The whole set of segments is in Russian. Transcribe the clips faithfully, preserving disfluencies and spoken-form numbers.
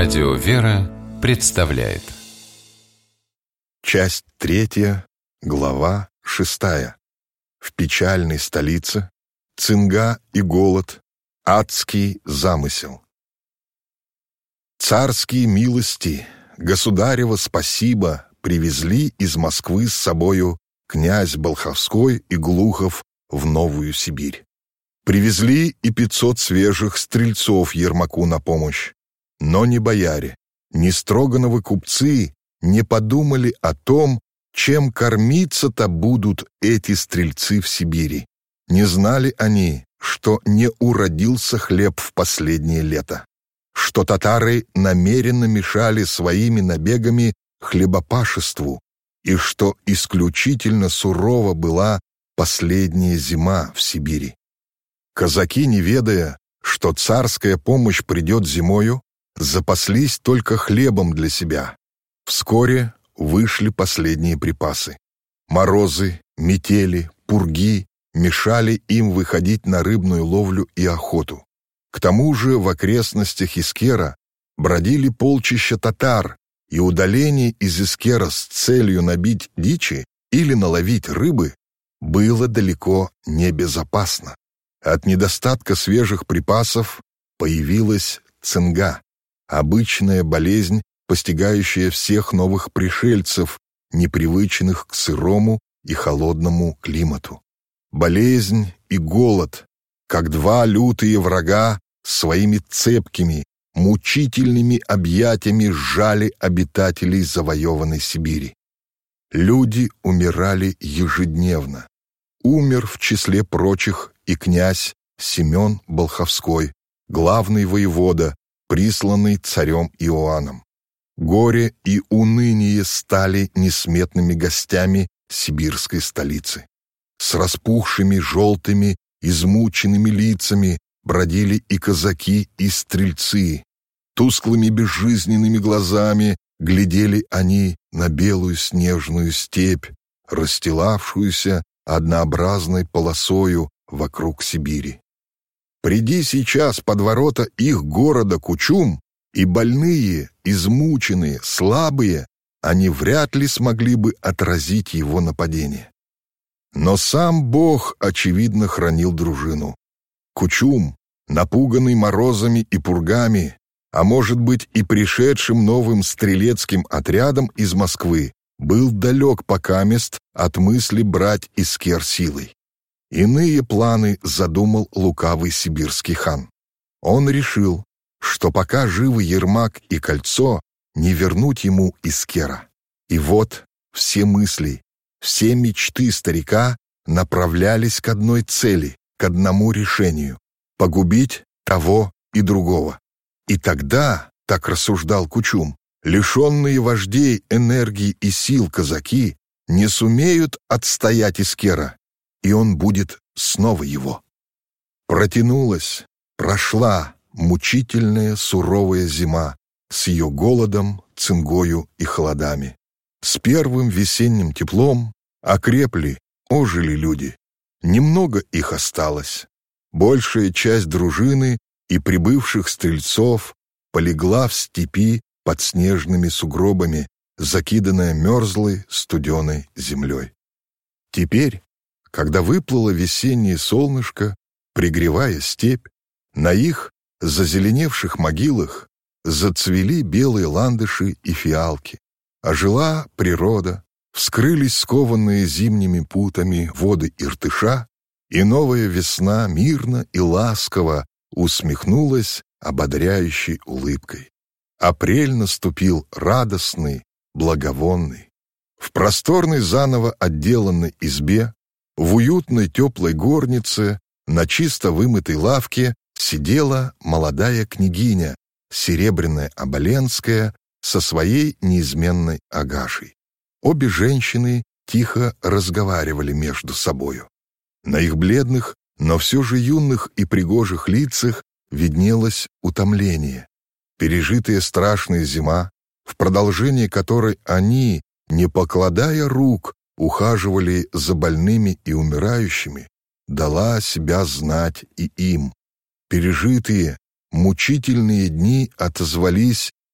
Радио «Вера» представляет. Часть третья, глава шестая. В печальной столице цинга и голод, адский замысел. Царские милости, государево спасибо привезли из Москвы с собою князь Болховской и Глухов в Новую Сибирь. Привезли и пятьсот свежих стрельцов Ермаку на помощь. Но ни бояре, ни Строгановы купцы не подумали о том, чем кормиться-то будут эти стрельцы в Сибири. Не знали они, что не уродился хлеб в последнее лето, что татары намеренно мешали своими набегами хлебопашеству и что исключительно сурова была последняя зима в Сибири. Казаки, не ведая, что царская помощь придет зимою, запаслись только хлебом для себя. Вскоре вышли последние припасы. Морозы, метели, пурги мешали им выходить на рыбную ловлю и охоту. К тому же в окрестностях Искера бродили полчища татар, и удаление из Искера с целью набить дичи или наловить рыбы было далеко небезопасно. От недостатка свежих припасов появилась цинга, обычная болезнь, постигающая всех новых пришельцев, непривычных к сырому и холодному климату. Болезнь и голод, как два лютые врага, своими цепкими, мучительными объятиями сжали обитателей завоеванной Сибири. Люди умирали ежедневно. Умер в числе прочих и князь Семен Болховской, главный воевода, присланный царем Иоанном. Горе и уныние стали несметными гостями сибирской столицы. С распухшими, желтыми, измученными лицами бродили и казаки, и стрельцы. Тусклыми безжизненными глазами глядели они на белую снежную степь, расстилавшуюся однообразной полосою вокруг Сибири. Приди сейчас под ворота их города Кучум, и больные, измученные, слабые, они вряд ли смогли бы отразить его нападение. Но сам Бог, очевидно, хранил дружину. Кучум, напуганный морозами и пургами, а может быть и пришедшим новым стрелецким отрядом из Москвы, был далек покамест от мысли брать Искер силой. Иные планы задумал лукавый сибирский хан. Он решил, что пока живы Ермак и Кольцо, не вернуть ему Искера. И вот все мысли, все мечты старика направлялись к одной цели, к одному решению — погубить того и другого. И тогда, так рассуждал Кучум, лишенные вождей энергии и сил казаки не сумеют отстоять Искера, и он будет снова его. Протянулась, прошла мучительная суровая зима с ее голодом, цингою и холодами. С первым весенним теплом окрепли, ожили люди. Немного их осталось. Большая часть дружины и прибывших стрельцов полегла в степи под снежными сугробами, закиданная мерзлой студеной землей. Теперь, когда выплыло весеннее солнышко, пригревая степь, на их зазеленевших могилах зацвели белые ландыши и фиалки. Ожила природа, вскрылись скованные зимними путами воды Иртыша, и новая весна мирно и ласково усмехнулась ободряющей улыбкой. Апрель наступил радостный, благовонный. В просторной заново отделанной избе, в уютной теплой горнице, на чисто вымытой лавке сидела молодая княгиня, серебряная Оболенская, со своей неизменной Агашей. Обе женщины тихо разговаривали между собою. На их бледных, но все же юных и пригожих лицах виднелось утомление. Пережитая страшная зима, в продолжении которой они, не покладая рук, ухаживали за больными и умирающими, дала себя знать и им. Пережитые, мучительные дни отозвались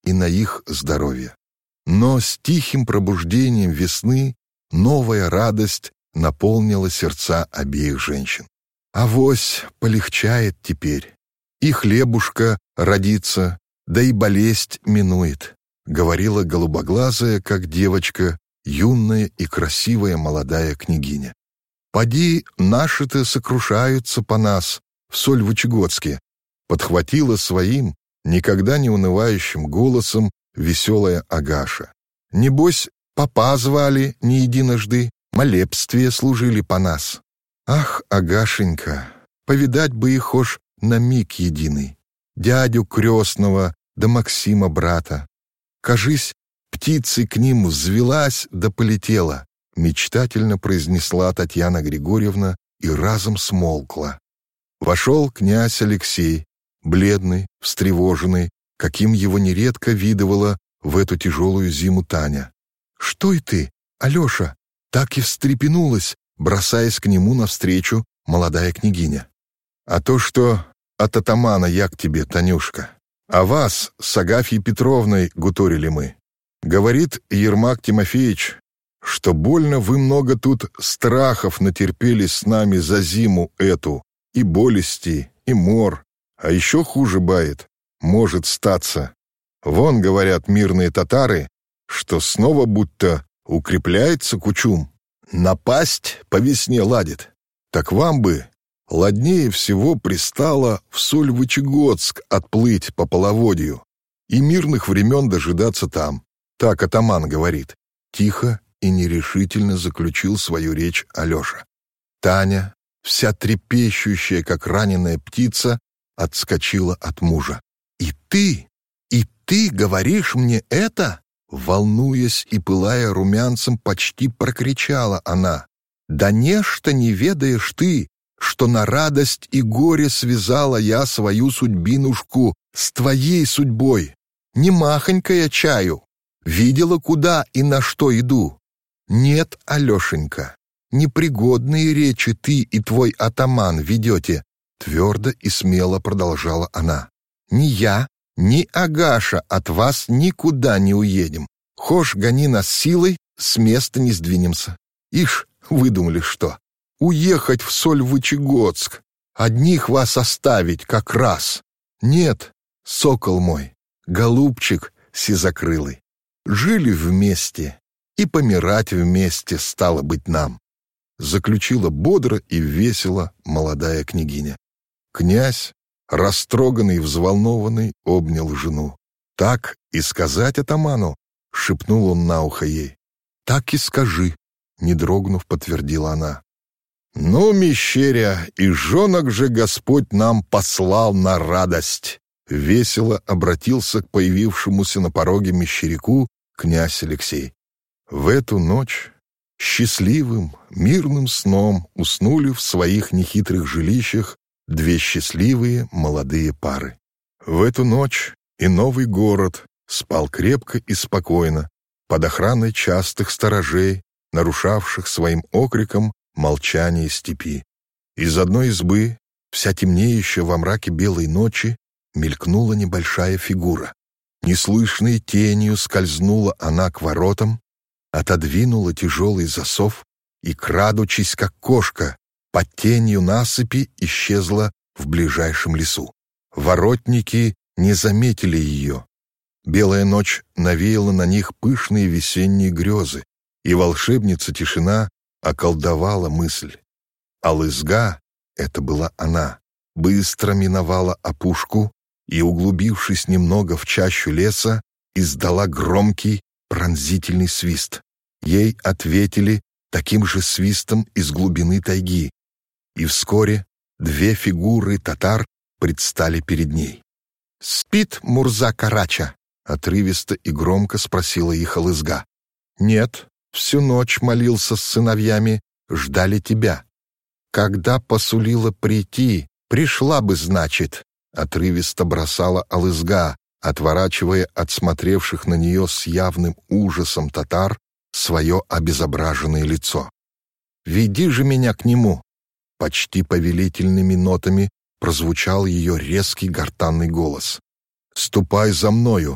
и на их здоровье. Но с тихим пробуждением весны новая радость наполнила сердца обеих женщин. Авось полегчает теперь, и хлебушка родится, да и болезнь минует, говорила голубоглазая, как девочка, юная и красивая молодая княгиня. Поди, наши-то сокрушаются по нас в Сольвычегодске, подхватила своим, никогда не унывающим голосом веселая Агаша. Небось, попа звали не единожды, молебствие служили по нас. Ах, Агашенька, повидать бы их уж на миг единый, дядю крестного да Максима брата. Кажись, птицей к ним взвелась да полетела, мечтательно произнесла Татьяна Григорьевна и разом смолкла. Вошел князь Алексей, бледный, встревоженный, каким его нередко видывала в эту тяжелую зиму Таня. «Что и ты, Алеша?» Так и встрепенулась, бросаясь к нему навстречу молодая княгиня. «А то, что от атамана я к тебе, Танюшка. А вас с Агафьей Петровной гуторили мы. Говорит Ермак Тимофеевич, что больно вы много тут страхов натерпелись с нами за зиму эту, и болести, и мор, а еще хуже бает, может статься. Вон, говорят мирные татары, что снова будто укрепляется Кучум, напасть по весне ладит. Так вам бы ладнее всего пристало в Сольвычегодск отплыть по половодью и мирных времен дожидаться там. Так атаман говорит». Тихо и нерешительно заключил свою речь Алеша. Таня, вся трепещущая, как раненая птица, отскочила от мужа. «И ты, и ты говоришь мне это?» Волнуясь и пылая румянцем, почти прокричала она. «Да нечто не ведаешь ты, что на радость и горе связала я свою судьбинушку с твоей судьбой. Не махонько я чаю, видела, куда и на что иду. Нет, Алешенька, непригодные речи ты и твой атаман ведете», твердо и смело продолжала она. «Ни я, ни Агаша от вас никуда не уедем. Хошь гони нас силой, с места не сдвинемся. Ишь, выдумали что? Уехать в Сольвычегодск, одних вас оставить как раз. Нет, сокол мой, голубчик сизокрылый, жили вместе, и помирать вместе стало быть нам», заключила бодро и весело молодая княгиня. Князь, растроганный и взволнованный, обнял жену. «Так и сказать атаману?» — шепнул он на ухо ей. «Так и скажи», — не дрогнув, подтвердила она. «Ну, мещеря, и жонок же Господь нам послал на радость!» Весело обратился к появившемуся на пороге мещеряку князь Алексей. В эту ночь счастливым, мирным сном уснули в своих нехитрых жилищах две счастливые молодые пары. В эту ночь и новый город спал крепко и спокойно, под охраной частых сторожей, нарушавших своим окриком молчание степи. Из одной избы, вся темнеющая во мраке белой ночи, мелькнула небольшая фигура. Неслышной тенью скользнула она к воротам, отодвинула тяжелый засов и, крадучись как кошка, под тенью насыпи исчезла в ближайшем лесу. Воротники не заметили ее. Белая ночь навеяла на них пышные весенние грезы, и волшебница тишина околдовала мысль. А лызга — это была она, быстро миновала опушку и, углубившись немного в чащу леса, издала громкий пронзительный свист. Ей ответили таким же свистом из глубины тайги, и вскоре две фигуры татар предстали перед ней. «Спит Мурза Карача?» — отрывисто и громко спросила их лызга. «Нет, всю ночь молился с сыновьями, ждали тебя. Когда посулила прийти, пришла бы, значит», — отрывисто бросала алызга, отворачивая от смотревших на нее с явным ужасом татар свое обезображенное лицо. «Веди же меня к нему!» Почти повелительными нотами прозвучал ее резкий гортанный голос. «Ступай за мною,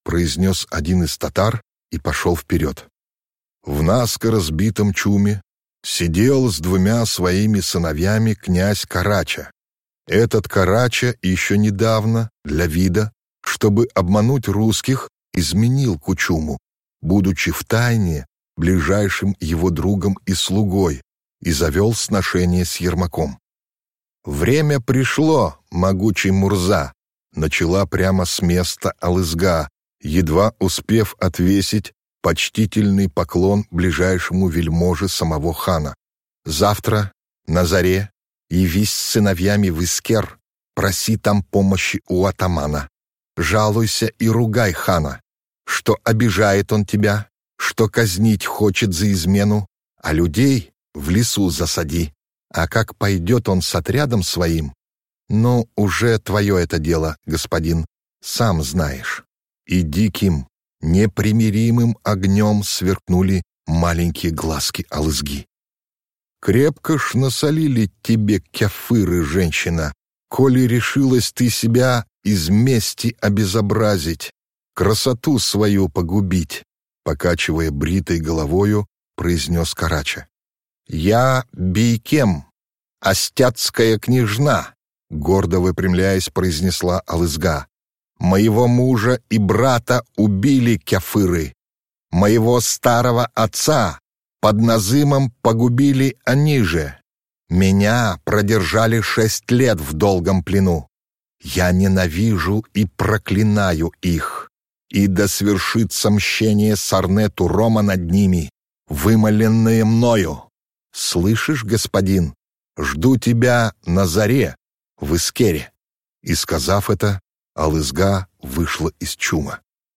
произнес один из татар и пошел вперед. В наскоро сбитом чуме сидел с двумя своими сыновьями князь Карача. Этот Карача еще недавно, для вида, чтобы обмануть русских, изменил Кучуму, будучи втайне ближайшим его другом и слугой, и завел сношение с Ермаком. «Время пришло, могучий Мурза», — начала прямо с места Алызга, едва успев отвесить почтительный поклон ближайшему вельможе самого хана. «Завтра, на заре, явись с сыновьями в Искер, проси там помощи у атамана. Жалуйся и ругай хана, что обижает он тебя, что казнить хочет за измену, а людей в лесу засади. А как пойдет он с отрядом своим, ну, уже твое это дело, господин, сам знаешь». И диким, непримиримым огнем сверкнули маленькие глазки Алызги. «Крепко ж насолили тебе кяфыры, женщина, коли решилась ты себя из мести обезобразить, красоту свою погубить», покачивая бритой головою, произнес Карача. «Я Бейкем, остяцкая княжна», гордо выпрямляясь, произнесла Алызга. «Моего мужа и брата убили кяфыры. Моего старого отца под Назымом погубили они же. Меня продержали шесть лет в долгом плену. Я ненавижу и проклинаю их. И да свершится мщение Сарнету Рома над ними, вымоленное мною. Слышишь, господин, жду тебя на заре в Искере». И, сказав это, Алызга вышла из чума.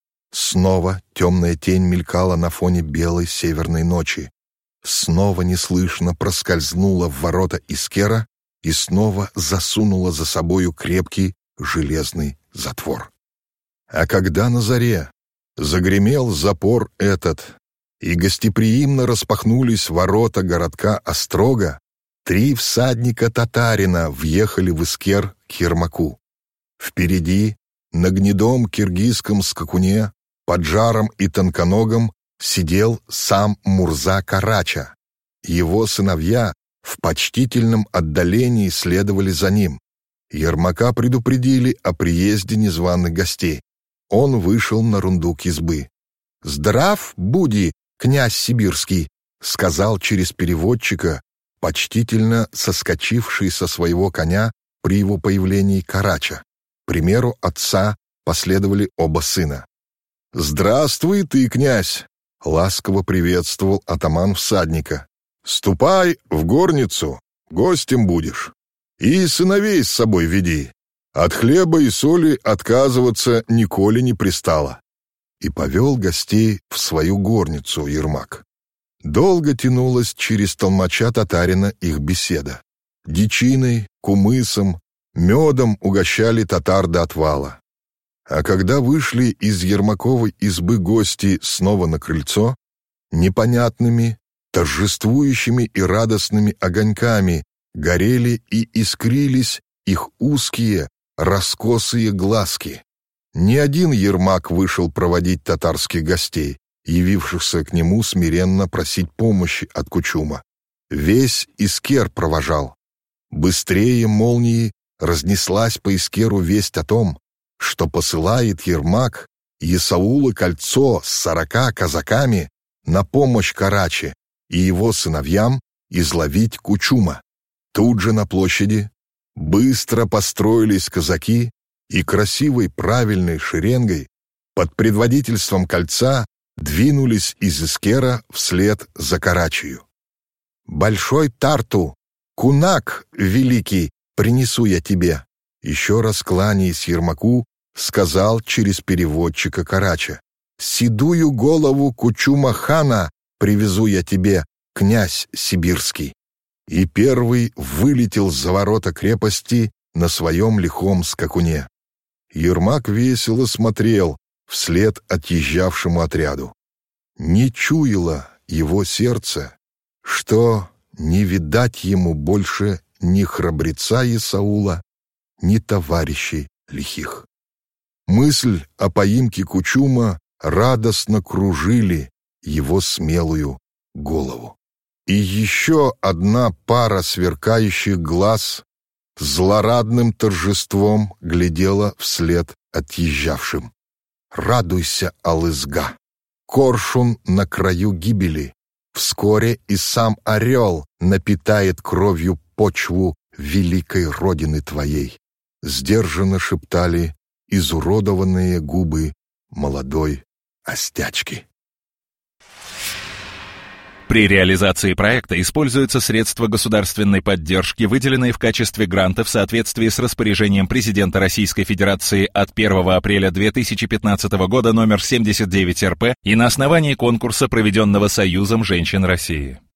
Снова темная тень мелькала на фоне белой северной ночи. Снова неслышно проскользнула в ворота Искера и снова засунула за собою крепкий железный затвор. А когда на заре загремел запор этот, и гостеприимно распахнулись ворота городка Острога, три всадника татарина въехали в Искер к Ермаку. Впереди, на гнедом киргизском скакуне, поджаром и тонконогом, сидел сам Мурза Карача. Его сыновья в почтительном отдалении следовали за ним. Ермака предупредили о приезде незваных гостей. Он вышел на рундук избы. «Здрав буди, князь сибирский», — сказал через переводчика, почтительно соскочивший со своего коня при его появлении Карача. К примеру отца последовали оба сына. «Здравствуй ты, князь!» — ласково приветствовал атаман всадника. «Ступай в горницу, гостем будешь. И сыновей с собой веди. От хлеба и соли отказываться николи не пристало». И повел гостей в свою горницу Ермак. Долго тянулась через толмача татарина их беседа. Дичиной, кумысом, медом угощали татар до отвала. А когда вышли из Ермаковой избы гости снова на крыльцо, непонятными, торжествующими и радостными огоньками горели и искрились их узкие, раскосые глазки. Ни один Ермак вышел проводить татарских гостей, явившихся к нему смиренно просить помощи от Кучума. Весь Искер провожал. Быстрее молнии разнеслась по Искеру весть о том, что посылает Ермак Есаула кольцо с сорока казаками на помощь Караче и его сыновьям изловить Кучума. Тут же на площади быстро построились казаки и красивой правильной шеренгой под предводительством кольца двинулись из Искера вслед за Карачею. «Большой Тарту, кунак великий, принесу я тебе», еще раз кланяясь Ермаку, сказал через переводчика Карача. «Седую голову Кучума хана привезу я тебе, князь сибирский». И первый вылетел за ворота крепости на своем лихом скакуне. Ермак весело смотрел вслед отъезжавшему отряду. Не чуяло его сердце, что не видать ему больше ни храбреца Есаула, ни товарищей лихих. Мысль о поимке Кучума радостно кружили его смелую голову. И еще одна пара сверкающих глаз злорадным торжеством глядела вслед отъезжавшим. «Радуйся, Алызга! Коршун на краю гибели. Вскоре и сам орел напитает кровью почву великой родины твоей», сдержанно шептали изуродованные губы молодой остячки. При реализации проекта используются средства государственной поддержки, выделенные в качестве гранта в соответствии с распоряжением президента Российской Федерации от первого апреля две тысячи пятнадцатого года номер семьдесят девять эр пэ и на основании конкурса, проведенного Союзом женщин России.